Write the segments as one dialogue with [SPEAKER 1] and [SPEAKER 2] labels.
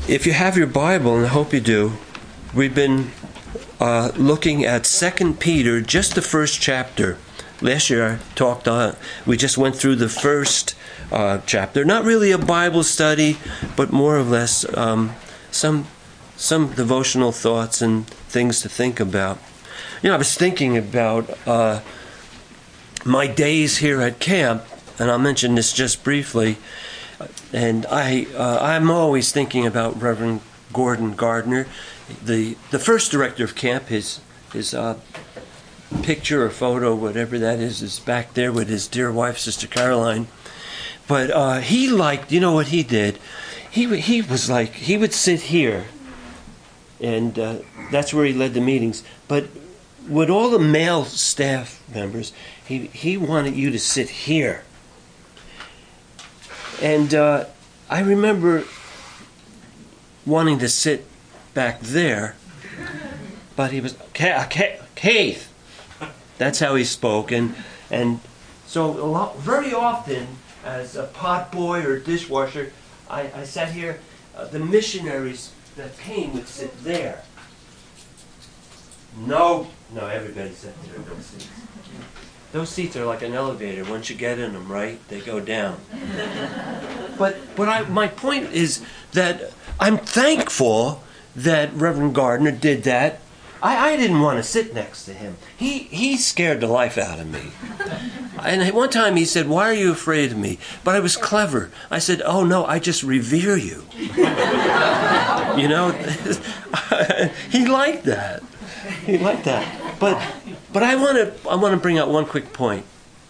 [SPEAKER 1] If you have your Bible, and I hope you do, we've been looking at 2 Peter, just the first chapter. Last year we just went through the first chapter. Not really a Bible study, but more or less some devotional thoughts and things to think about. You know, I was thinking about my days here at camp, and I'll mention this just briefly. And I'm always thinking about Reverend Gordon Gardner, the first director of camp. His picture or photo, whatever that is back there with his dear wife, Sister Caroline. But he liked, you know what he did? He was like, he would sit here, and that's where he led the meetings. But with all the male staff members, he wanted you to sit here. And I remember wanting to sit back there, but he was, Keith. That's how he spoke. And so very often, as a pot boy or dishwasher, I sat here. The missionaries that came would sit there. No, everybody sat there in those seats. Those seats are like an elevator. Once you get in them, right, they go down. But my point is that I'm thankful that Reverend Gardner did that. I didn't want to sit next to him. He scared the life out of me. And one time he said, "Why are you afraid of me?" But I was clever. I said, "Oh no, I just revere you." You know, he liked that. He liked that. But I want to bring out one quick point.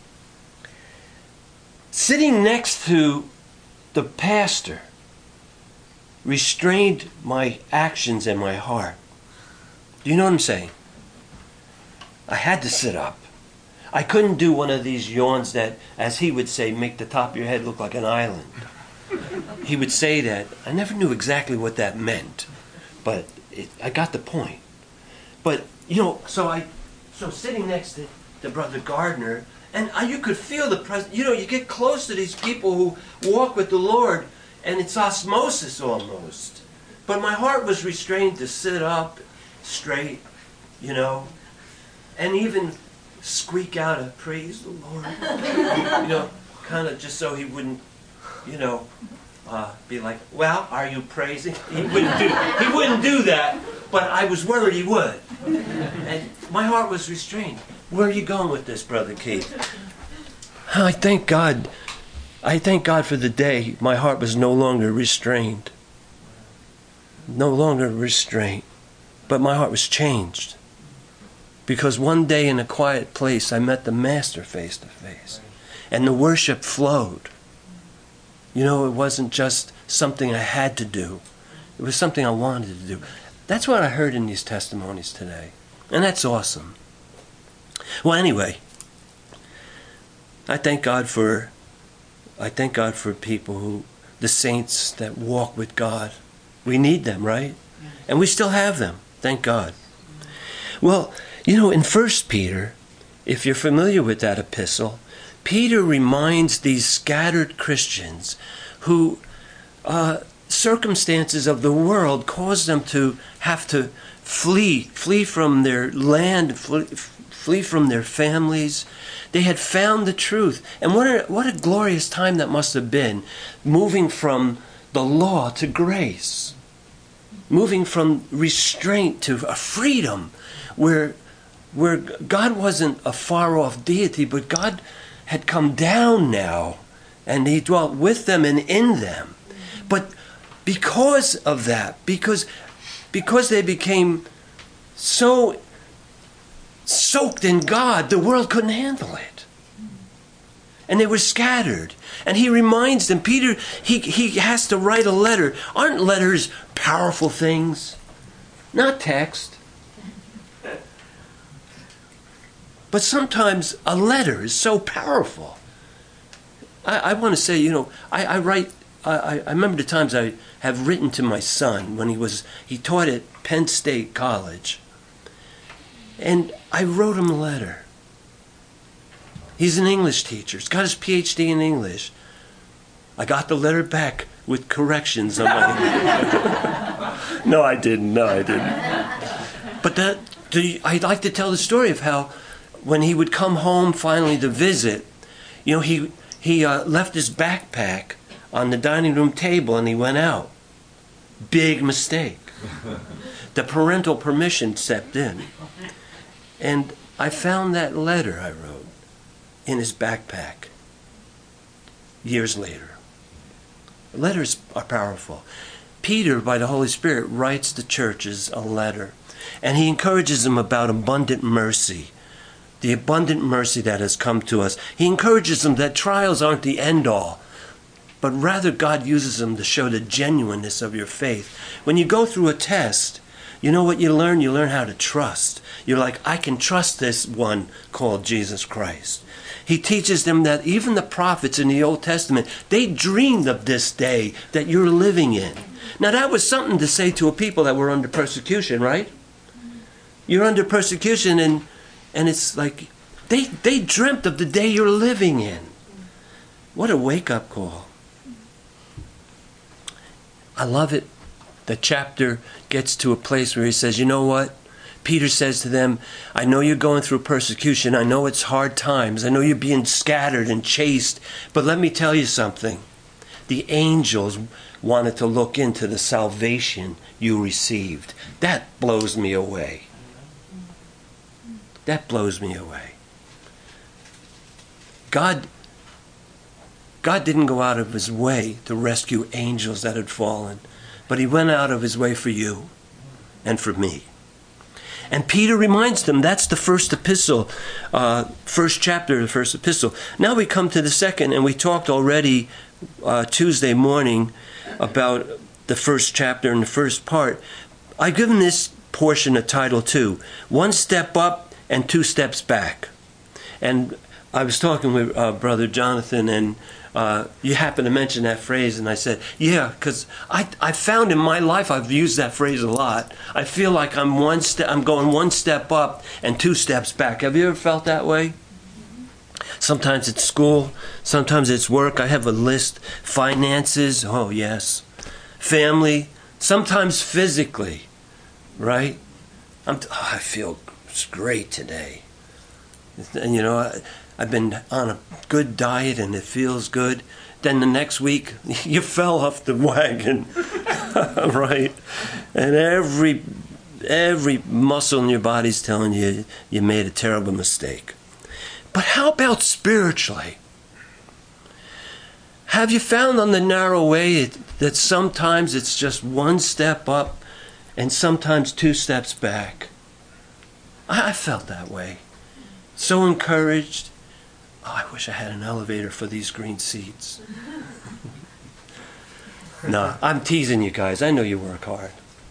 [SPEAKER 1] Sitting next to the pastor restrained my actions and my heart. Do you know what I'm saying? I had to sit up. I couldn't do one of these yawns that, as he would say, make the top of your head look like an island. He would say that. I never knew exactly what that meant, but I got the point. But, you know, so sitting next to Brother Gardner, and you could feel the presence. You know, you get close to these people who walk with the Lord, and it's osmosis almost. But my heart was restrained to sit up straight, you know, and even squeak out a praise the Lord, you know, kind of just so he wouldn't, you know, be like, "Well, are you praising?" He wouldn't do that, but I was worried he would. And my heart was restrained. Where are you going with this, Brother Keith? I thank God for the day my heart was no longer restrained. No longer restrained. But my heart was changed. Because one day in a quiet place, I met the Master face to face. And the worship flowed. You know, it wasn't just something I had to do. It was something I wanted to do. That's what I heard in these testimonies today. And that's awesome. Well, anyway, I thank God for people the saints that walk with God. We need them, right? And we still have them. Thank God. Well, you know, in 1 Peter, if you're familiar with that epistle, Peter reminds these scattered Christians who circumstances of the world caused them to have to flee from their land, flee from their families. They had found the truth. And what a glorious time that must have been, moving from the law to grace. Moving from restraint to a freedom where God wasn't a far-off deity, but God had come down now, and he dwelt with them and in them. But because of that, because they became so soaked in God, the world couldn't handle it. And they were scattered. And he reminds them, Peter, he has to write a letter. Aren't letters powerful things? Not text. But sometimes a letter is so powerful. I want to say, you know, I remember the times I have written to my son when he taught at Penn State College. And I wrote him a letter. He's an English teacher. He's got his PhD in English. I got the letter back with corrections on my... No, I didn't. But I'd like to tell the story of how when he would come home finally to visit, he left his backpack on the dining room table and he went out. Big mistake. The parental permission stepped in. And I found that letter I wrote in his backpack years later. Letters are powerful. Peter, by the Holy Spirit, writes the churches a letter, and he encourages them about abundant mercy, the abundant mercy that has come to us. He encourages them that trials aren't the end-all, but rather God uses them to show the genuineness of your faith. When you go through a test, you know what you learn? You learn how to trust. You're like, I can trust this one called Jesus Christ. He teaches them that even the prophets in the Old Testament, they dreamed of this day that you're living in. Now that was something to say to a people that were under persecution, right? You're under persecution and it's like, they dreamt of the day you're living in. What a wake-up call. I love it. The chapter gets to a place where he says, you know what? Peter says to them, I know you're going through persecution. I know it's hard times. I know you're being scattered and chased. But let me tell you something. The angels wanted to look into the salvation you received. That blows me away. That blows me away. God didn't go out of his way to rescue angels that had fallen, but he went out of his way for you and for me. And Peter reminds them that's the first epistle, first chapter of the first epistle. Now we come to the second, and we talked already Tuesday morning about the first chapter and the first part. I've given this portion a title too, One Step Up and Two Steps Back. And I was talking with Brother Jonathan, and you happened to mention that phrase, and I said, yeah, because I found in my life I've used that phrase a lot. I feel like I'm going one step up and two steps back. Have you ever felt that way? Sometimes it's school, sometimes it's work. I have a list. Finances, oh yes. Family, sometimes physically, right? I feel great today. And I've been on a good diet and it feels good. Then the next week, you fell off the wagon, right? And every muscle in your body's telling you you made a terrible mistake. But how about spiritually? Have you found on the narrow way that sometimes it's just one step up and sometimes two steps back? I felt that way. So encouraged. Oh, I wish I had an elevator for these green seats. No, I'm teasing you guys. I know you work hard.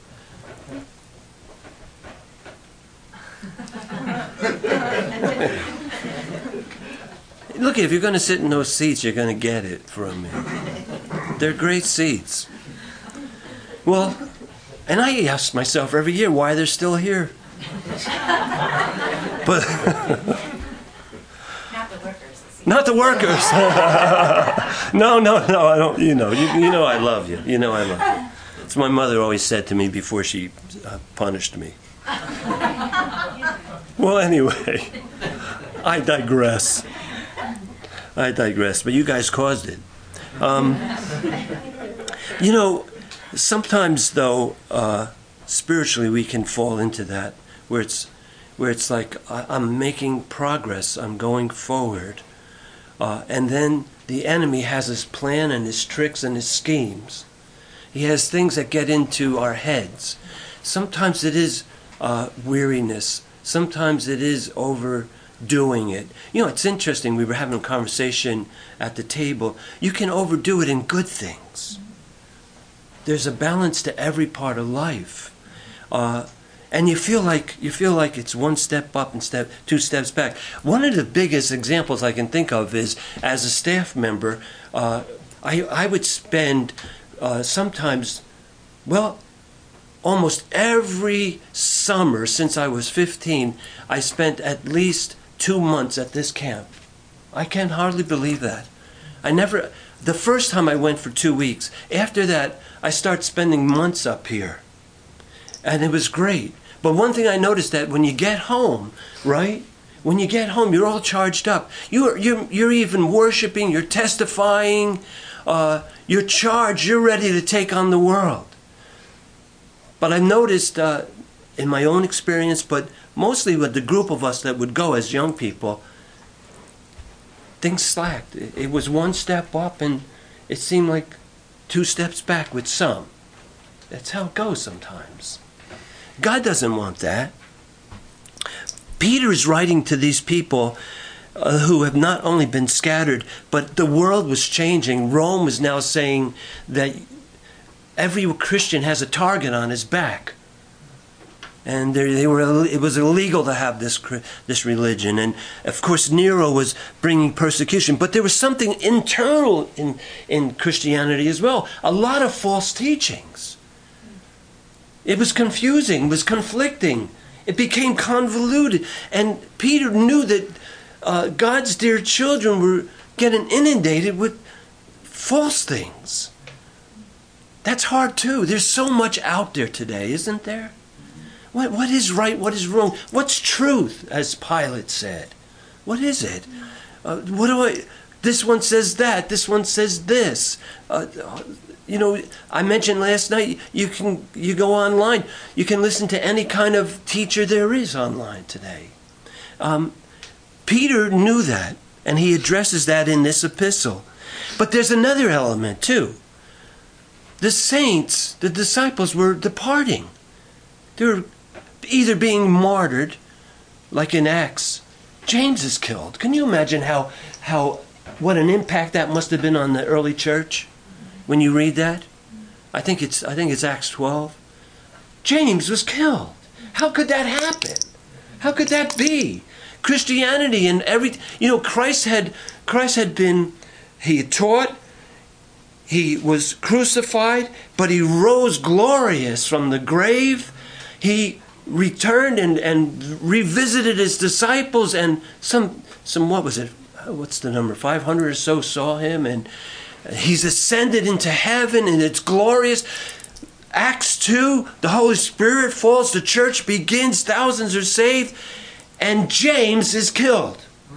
[SPEAKER 1] Look, if you're going to sit in those seats, you're going to get it from me. They're great seats. Well, and I ask myself every year why they're still here. But not the workers. No, I don't. You know I love you. You know I love you. It's my mother always said to me before she punished me. Well, anyway, I digress. But you guys caused it. Sometimes though, spiritually we can fall into that where it's like I'm making progress, I'm going forward. And then the enemy has his plan and his tricks and his schemes. He has things that get into our heads. Sometimes it is weariness. Sometimes it is overdoing it. It's interesting. We were having a conversation at the table. You can overdo it in good things. There's a balance to every part of life. And you feel like it's one step up and two steps back. One of the biggest examples I can think of is, as a staff member, I would spend sometimes, almost every summer since I was 15, I spent at least 2 months at this camp. I can hardly believe that. the first time I went for 2 weeks. After that, I started spending months up here. And it was great. But one thing I noticed that when you get home, right? When you get home, you're all charged up. You're even worshiping, you're testifying, you're charged, you're ready to take on the world. But I've noticed in my own experience, but mostly with the group of us that would go as young people, things slacked. It was one step up and it seemed like 2 steps back with some. That's how it goes sometimes. God doesn't want that. Peter is writing to these people who have not only been scattered, but the world was changing. Rome was now saying that every Christian has a target on his back. And it was illegal to have this religion. And of course Nero was bringing persecution. But there was something internal in Christianity as well. A lot of false teachings. It was confusing, it was conflicting. It became convoluted. And Peter knew that God's dear children were getting inundated with false things. That's hard too. There's so much out there today, isn't there? What is right? What is wrong? What's truth, as Pilate said? What is it? This one says that. This one says this. I mentioned last night, you go online. You can listen to any kind of teacher there is online today. Peter knew that, and he addresses that in this epistle. But there's another element too. The saints, the disciples, were departing. They were either being martyred, like in Acts. James is killed. Can you imagine what an impact that must have been on the early church when you read that? I think it's Acts 12. James was killed. How could that happen? How could that be? Christianity and Christ had been, he had taught, he was crucified, but he rose glorious from the grave. He returned and revisited his disciples, and some what was it? What's the number? 500 or so saw him, and he's ascended into heaven, and it's glorious. Acts 2, the Holy Spirit falls, the church begins, thousands are saved, and James is killed.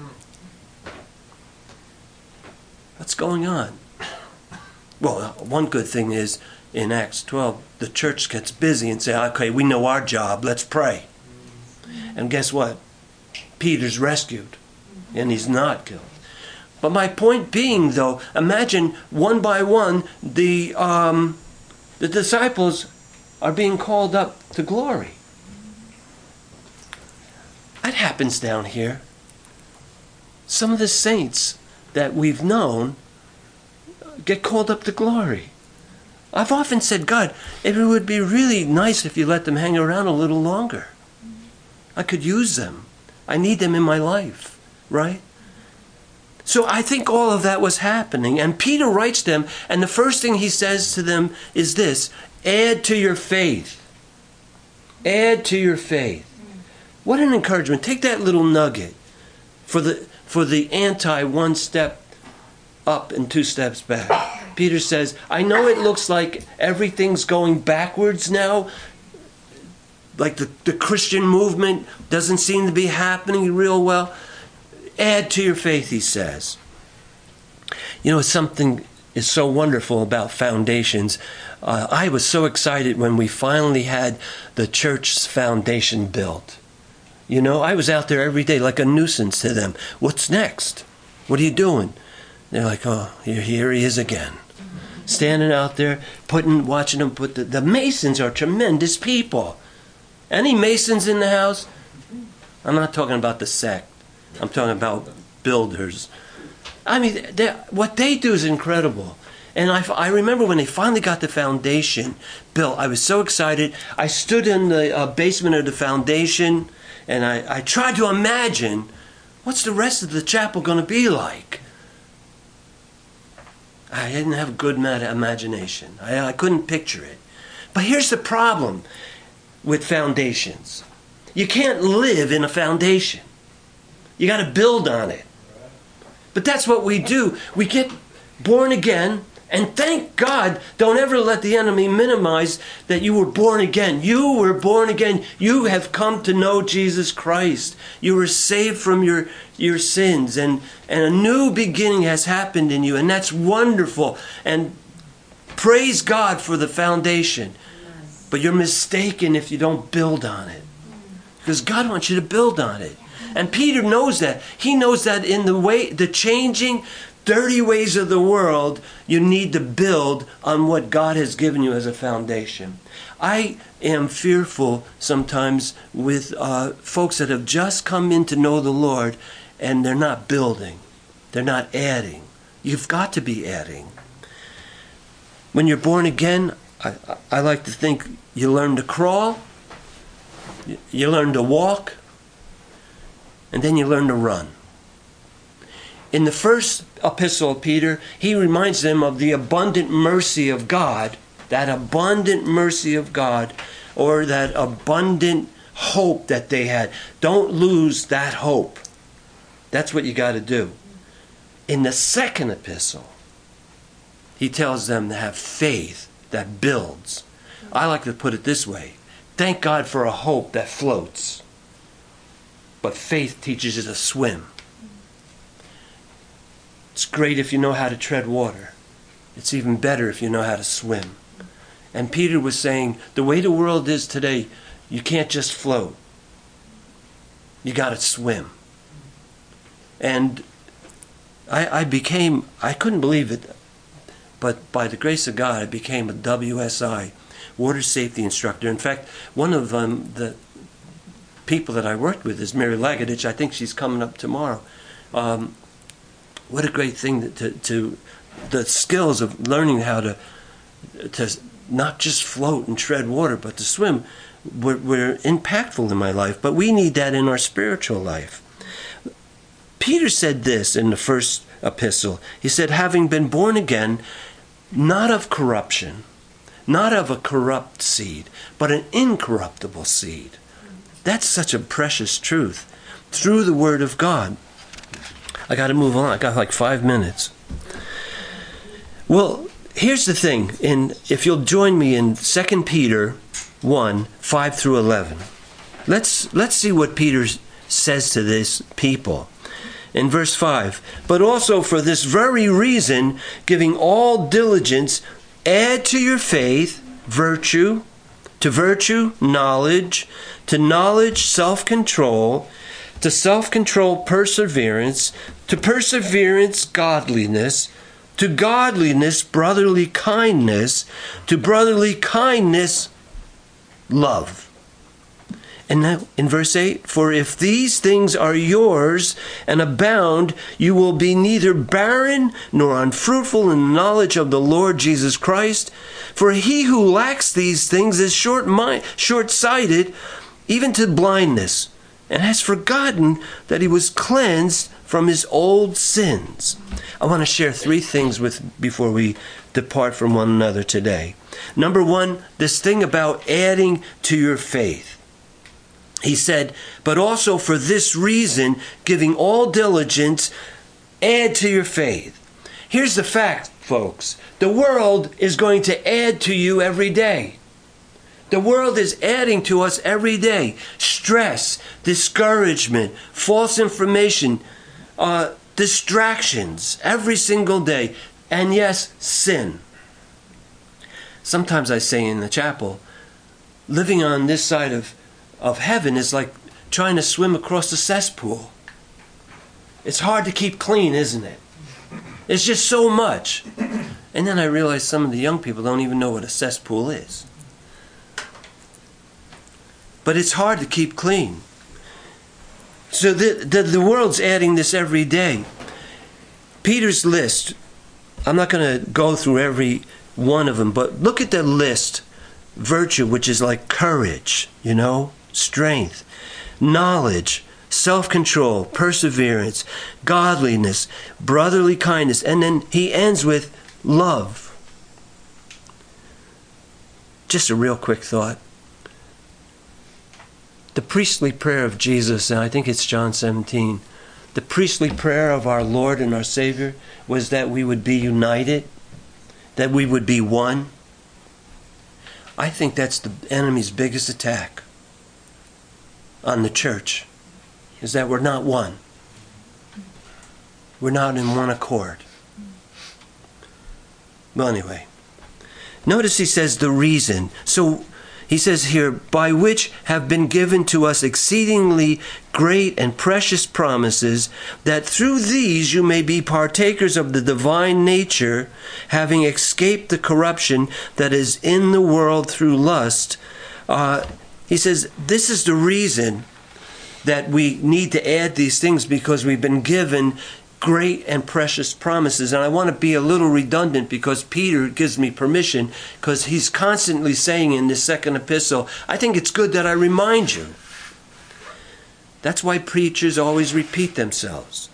[SPEAKER 1] What's going on? Well, one good thing is, in Acts 12, the church gets busy and say, okay, we know our job, let's pray. And guess what? Peter's rescued, and he's not killed. But my point being, though, imagine one by one, the disciples are being called up to glory. That happens down here. Some of the saints that we've known get called up to glory. I've often said, God, it would be really nice if you let them hang around a little longer. I could use them. I need them in my life, right? So I think all of that was happening. And Peter writes them, and the first thing he says to them is this: add to your faith. Add to your faith. What an encouragement. Take that little nugget for the anti one step up and 2 steps back. Peter says, I know it looks like everything's going backwards now. Like the Christian movement doesn't seem to be happening real well. Add to your faith, he says. Something is so wonderful about foundations. I was so excited when we finally had the church's foundation built. I was out there every day like a nuisance to them. What's next? What are you doing? They're like, oh, here he is again. Standing out there, watching them put the Masons are tremendous people. Any Masons in the house? I'm not talking about the sect. I'm talking about builders. I mean, what they do is incredible. And I remember when they finally got the foundation built, I was so excited. I stood in the basement of the foundation, and I tried to imagine, what's the rest of the chapel going to be like? I didn't have a good imagination. I couldn't picture it. But here's the problem with foundations. You can't live in a foundation. You got to build on it. But that's what we do. We get born again. And thank God, don't ever let the enemy minimize that you were born again. You were born again. You have come to know Jesus Christ. You were saved from your sins. And a new beginning has happened in you. And that's wonderful. And praise God for the foundation. But you're mistaken if you don't build on it. Because God wants you to build on it. And Peter knows that. He knows that in the changing, dirty ways of the world, you need to build on what God has given you as a foundation. I am fearful sometimes with folks that have just come in to know the Lord and they're not building. They're not adding. You've got to be adding. When you're born again, I like to think you learn to crawl, you learn to walk, and then you learn to run. In the first epistle of Peter, he reminds them of the abundant mercy of God, that abundant mercy of God, or that abundant hope that they had. Don't lose that hope. That's what you got to do. In the second epistle, he tells them to have faith that builds. I like to put it this way. Thank God for a hope that floats. But faith teaches you to swim. It's great if you know how to tread water. It's even better if you know how to swim. And Peter was saying, the way the world is today, you can't just float. You got to swim. And I couldn't believe it, but by the grace of God, I became a WSI, water safety instructor. In fact, one of the people that I worked with is Mary Lagadich. I think she's coming up tomorrow. What a great thing to the skills of learning how to not just float and tread water, but to swim were impactful in my life. But we need that in our spiritual life. Peter said this in the first epistle. He said, having been born again, not of corruption, not of a corrupt seed, but an incorruptible seed. That's such a precious truth. Through the Word of God. I got to move on. I got like 5 minutes. Well, here's the thing. If you'll join me in 2 Peter 1, 5 through 11. Let's see what Peter says to this people. In verse 5, but also for this very reason, giving all diligence, add to your faith virtue, to virtue knowledge, to knowledge self-control, to self-control perseverance, to perseverance godliness, to godliness brotherly kindness, to brotherly kindness love. And now in verse 8, for if these things are yours and abound, you will be neither barren nor unfruitful in the knowledge of the Lord Jesus Christ. For he who lacks these things is short-sighted, even to blindness, and has forgotten that he was cleansed from his old sins. I want to share 3 things before we depart from one another today. Number 1, this thing about adding to your faith. He said, but also for this reason, giving all diligence, add to your faith. Here's the fact, folks. The world is going to add to you every day. The world is adding to us every day. Stress, discouragement, false information, distractions, every single day. And yes, sin. Sometimes I say in the chapel, living on this side of heaven is like trying to swim across a cesspool. It's hard to keep clean, isn't it? It's just so much. And then I realize some of the young people don't even know what a cesspool is. But it's hard to keep clean. So the world's adding this every day. Peter's list, I'm not going to go through every one of them, but look at the list. Virtue, which is like courage, strength, knowledge, self-control, perseverance, godliness, brotherly kindness, and then he ends with love. Just a real quick thought. The priestly prayer of Jesus, and I think it's John 17, the priestly prayer of our Lord and our Savior was that we would be united, that we would be one. I think that's the enemy's biggest attack on the church, is that we're not one. We're not in one accord. Well, anyway, notice he says the reason. So he says here, by which have been given to us exceedingly great and precious promises, that through these you may be partakers of the divine nature, having escaped the corruption that is in the world through lust. He says this is the reason that we need to add these things, because we've been given great and precious promises. And I want to be a little redundant because Peter gives me permission, because he's constantly saying in this second epistle, I think it's good that I remind you. That's why preachers always repeat themselves.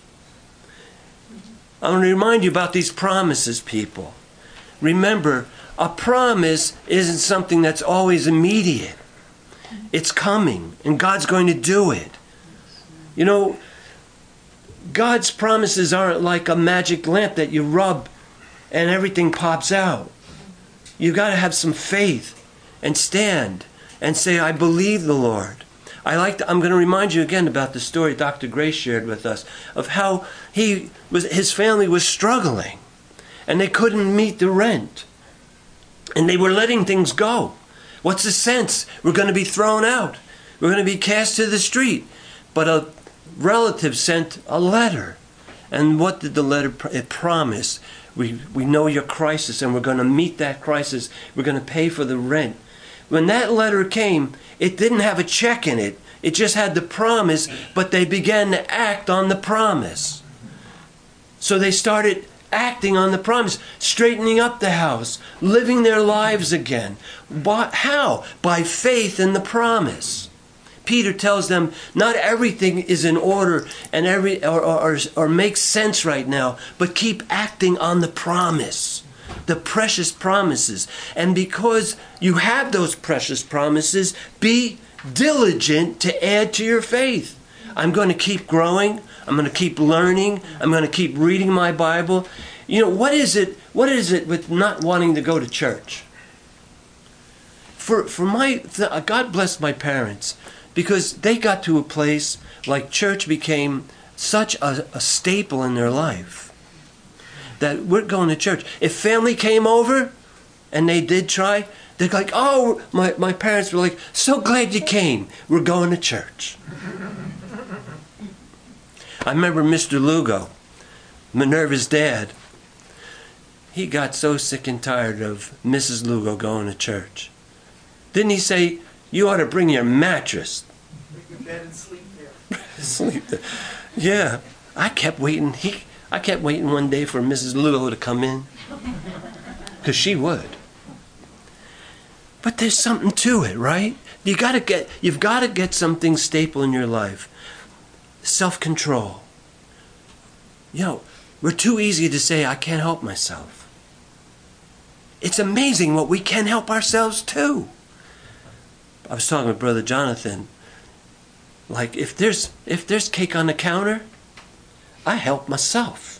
[SPEAKER 1] I want to remind you about these promises, people. Remember, a promise isn't something that's always immediate. It's coming, and God's going to do it. You know, God's promises aren't like a magic lamp that you rub and everything pops out. You've got to have some faith and stand and say, I believe the Lord. I'm going to remind you again about the story Dr. Gray shared with us of how his family was struggling and they couldn't meet the rent. And they were letting things go. What's the sense? We're going to be thrown out. We're going to be cast to the street. But a relative sent a letter. And what did the letter it promise? We know your crisis and we're going to meet that crisis. We're going to pay for the rent. When that letter came, it didn't have a check in it. It just had the promise, but they began to act on the promise. So they started acting on the promise, straightening up the house, living their lives again. But how? By faith in the promise. Peter tells them not everything is in order and or makes sense right now, but keep acting on the promise, the precious promises. And because you have those precious promises, be diligent to add to your faith. I'm going to keep growing. I'm going to keep learning. I'm going to keep reading my Bible. You know, what is it with not wanting to go to church? God bless my parents, because they got to a place like church became such a staple in their life that we're going to church. If family came over and they did try, they're like, oh, my parents were like, so glad you came. We're going to church. I remember Mr. Lugo, Minerva's dad. He got so sick and tired of Mrs. Lugo going to church. Didn't he say, you ought to bring your mattress? Make your bed and sleep there. Sleep there. Yeah. I kept waiting one day for Mrs. Lugo to come in. Because she would. But there's something to it, right? You've got to get something staple in your life. Self-control. You know, we're too easy to say, I can't help myself. It's amazing what we can help ourselves too. I was talking with Brother Jonathan. Like, if there's cake on the counter, I help myself.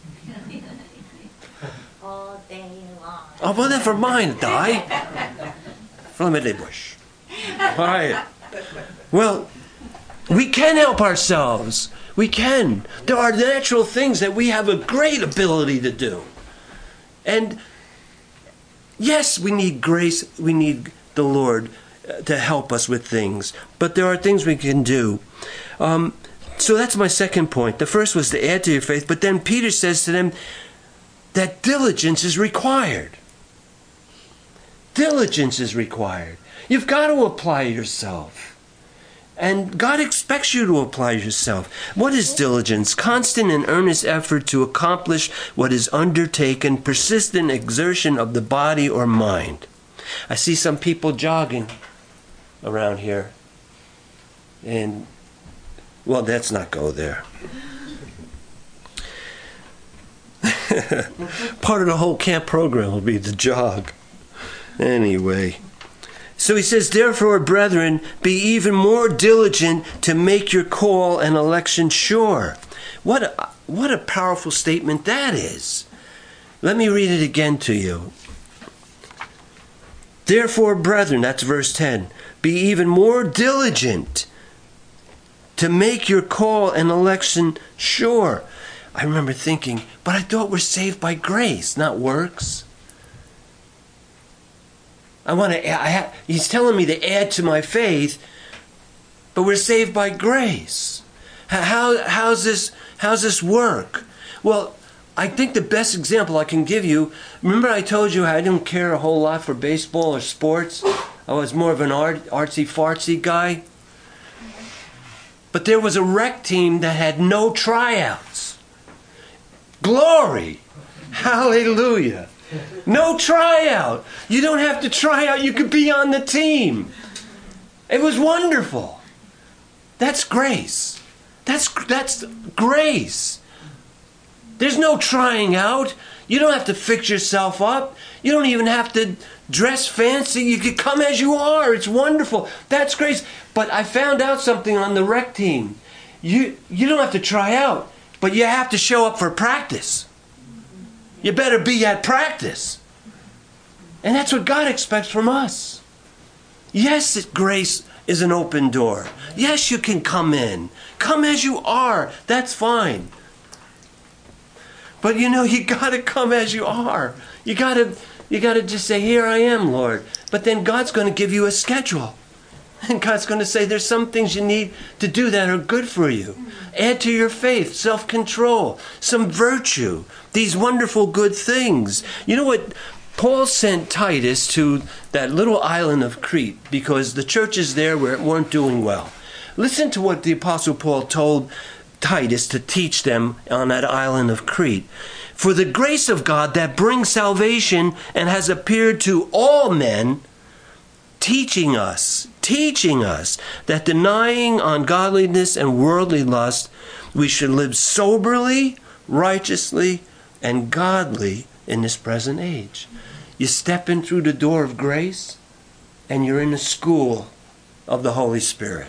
[SPEAKER 2] All day long.
[SPEAKER 1] Oh, well, never mind, die. From the bush. All right. Well, we can help ourselves. We can. There are natural things that we have a great ability to do. And yes, we need grace. We need the Lord to help us with things. But there are things we can do. So that's my second point. The first was to add to your faith. But then Peter says to them that diligence is required. Diligence is required. You've got to apply yourself. And God expects you to apply yourself. What is diligence? Constant and earnest effort to accomplish what is undertaken, persistent exertion of the body or mind. I see some people jogging around here. And, well, let's not go there. Part of the whole camp program will be the jog. Anyway. So he says, therefore, brethren, be even more diligent to make your call and election sure. What a powerful statement that is. Let me read it again to you. Therefore, brethren, that's verse 10, be even more diligent to make your call and election sure. I remember thinking, but I thought we're saved by grace, not works. He's telling me to add to my faith, but we're saved by grace. How's this work? Well, I think the best example I can give you, remember I told you I didn't care a whole lot for baseball or sports? I was more of an artsy-fartsy guy. But there was a rec team that had no tryouts. Glory! Hallelujah! No tryout! You don't have to try out, you could be on the team. It was wonderful. That's grace. That's grace. There's no trying out. You don't have to fix yourself up. You don't even have to dress fancy. You can come as you are. It's wonderful. That's grace. But I found out something on the rec team. You don't have to try out, but you have to show up for practice. You better be at practice. And that's what God expects from us. Yes, grace is an open door. Yes, you can come in. Come as you are. That's fine. But you got to come as you are. You got to just say, here I am, Lord. But then God's going to give you a schedule. And God's going to say, there's some things you need to do that are good for you. Add to your faith, self-control, some virtue, these wonderful good things. You know what? Paul sent Titus to that little island of Crete because the churches there weren't doing well. Listen to what the Apostle Paul told Titus to teach them on that island of Crete. For the grace of God that brings salvation and has appeared to all men, teaching us that denying ungodliness and worldly lust, we should live soberly, righteously, and godly in this present age. You step in through the door of grace, and you're in the school of the Holy Spirit.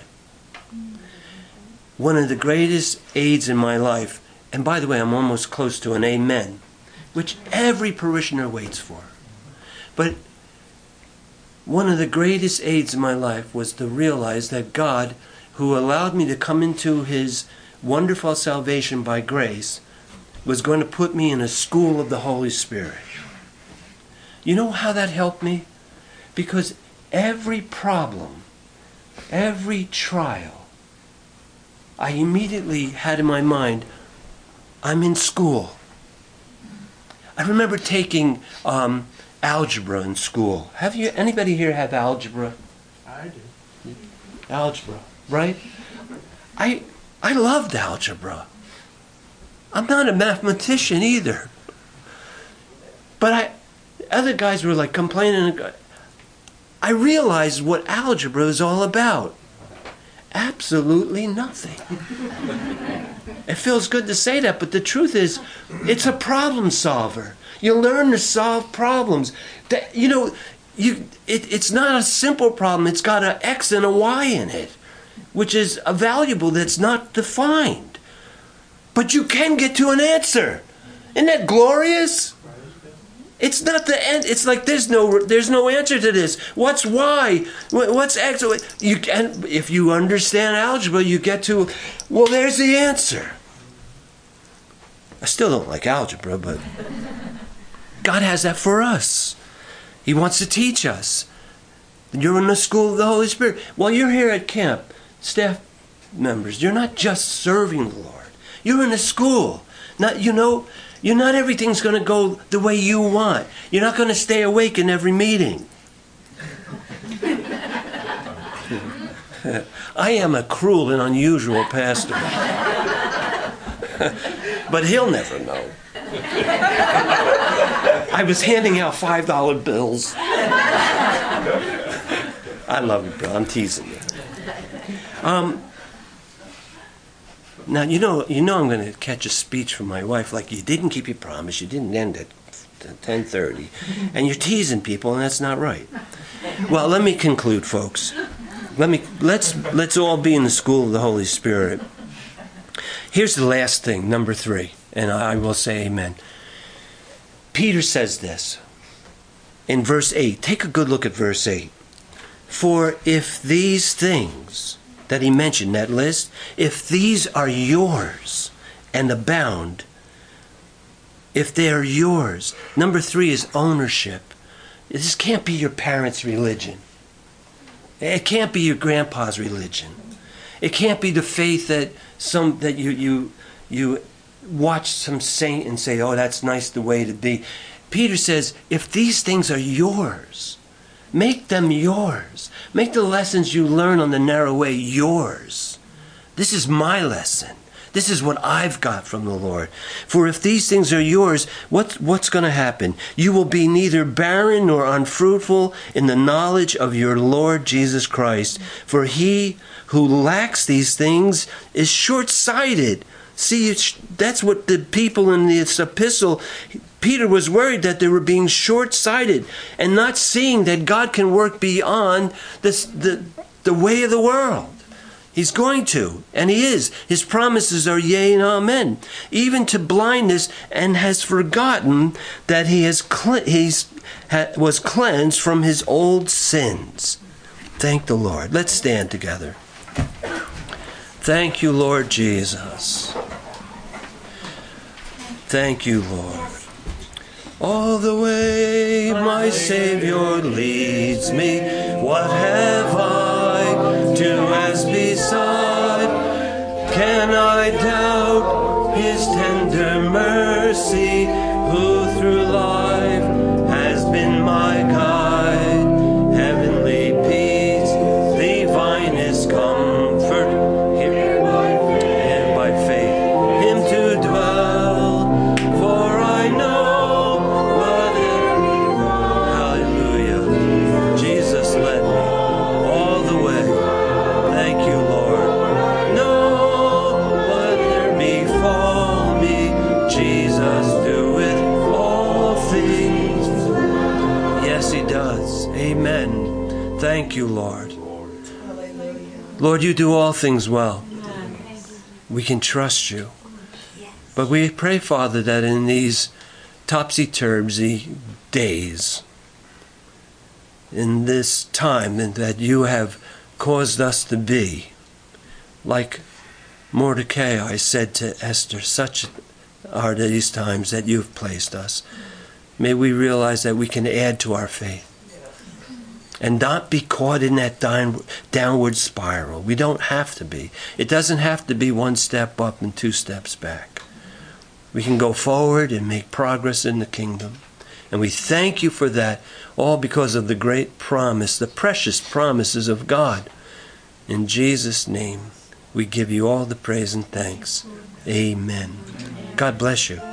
[SPEAKER 1] One of the greatest aids in my life, and by the way, I'm almost close to an amen, which every parishioner waits for. But one of the greatest aids in my life was to realize that God, who allowed me to come into His wonderful salvation by grace, was going to put me in a school of the Holy Spirit. You know how that helped me? Because every problem, every trial, I immediately had in my mind, I'm in school. I remember taking algebra in school. Anybody here have algebra?
[SPEAKER 2] I do.
[SPEAKER 1] Algebra, right? I loved algebra. I'm not a mathematician either. But other guys were like complaining. I realized what algebra is all about. Absolutely nothing. It feels good to say that, but the truth is, it's a problem solver. You learn to solve problems. It's not a simple problem. It's got an X and a Y in it, which is a variable that's not defined. But you can get to an answer. Isn't that glorious? It's not the end. It's like there's no answer to this. What's Y? What's X? If you understand algebra, you get to, well, there's the answer. I still don't like algebra, but God has that for us. He wants to teach us. You're in the school of the Holy Spirit. While you're here at camp, staff members, you're not just serving the Lord. You're in a school. Not everything's going to go the way you want. You're not going to stay awake in every meeting. I am a cruel and unusual pastor. But he'll never know. I was handing out $5 bills. I love you, Bill. I'm teasing you. Now, you know I'm going to catch a speech from my wife like, you didn't keep your promise, you didn't end at 10:30, and you're teasing people, and that's not right. Well, let me conclude, folks. Let's all be in the school of the Holy Spirit. Here's the last thing, number 3, and I will say amen. Peter says this in verse 8. Take a good look at verse 8. For if these things that he mentioned, that list, if these are yours and abound, if they are yours. Number 3 is ownership. This can't be your parents' religion. It can't be your grandpa's religion. It can't be the faith that you watch some saint and say, oh, that's nice the way to be. Peter says, if these things are yours, make them yours. Make the lessons you learn on the narrow way yours. This is my lesson. This is what I've got from the Lord. For if these things are yours, what's going to happen? You will be neither barren nor unfruitful in the knowledge of your Lord Jesus Christ. For he who lacks these things is short-sighted. See, that's what the people in this epistle, Peter was worried that they were being short-sighted and not seeing that God can work beyond the way of the world. He's going to, and he is. His promises are yea and amen. Even to blindness, and has forgotten that he was cleansed from his old sins. Thank the Lord. Let's stand together. Thank you, Lord Jesus. Thank you, Lord. All the way my Savior leads me, what have I to ask beside? Can I doubt his tender mercy, who through life has been my guide? Heavenly peace, divinest comfort, here and by faith him to dwell, for I know. Amen. Thank you, Lord. Lord, you do all things well. We can trust you. But we pray, Father, that in these topsy-turvy days, in this time that you have caused us to be, like Mordecai said to Esther, such are these times that you've placed us. May we realize that we can add to our faith and not be caught in that downward spiral. We don't have to be. It doesn't have to be one step up and 2 steps back. We can go forward and make progress in the kingdom. And we thank you for that, all because of the great promise, the precious promises of God. In Jesus' name, we give you all the praise and thanks. Amen. God bless you.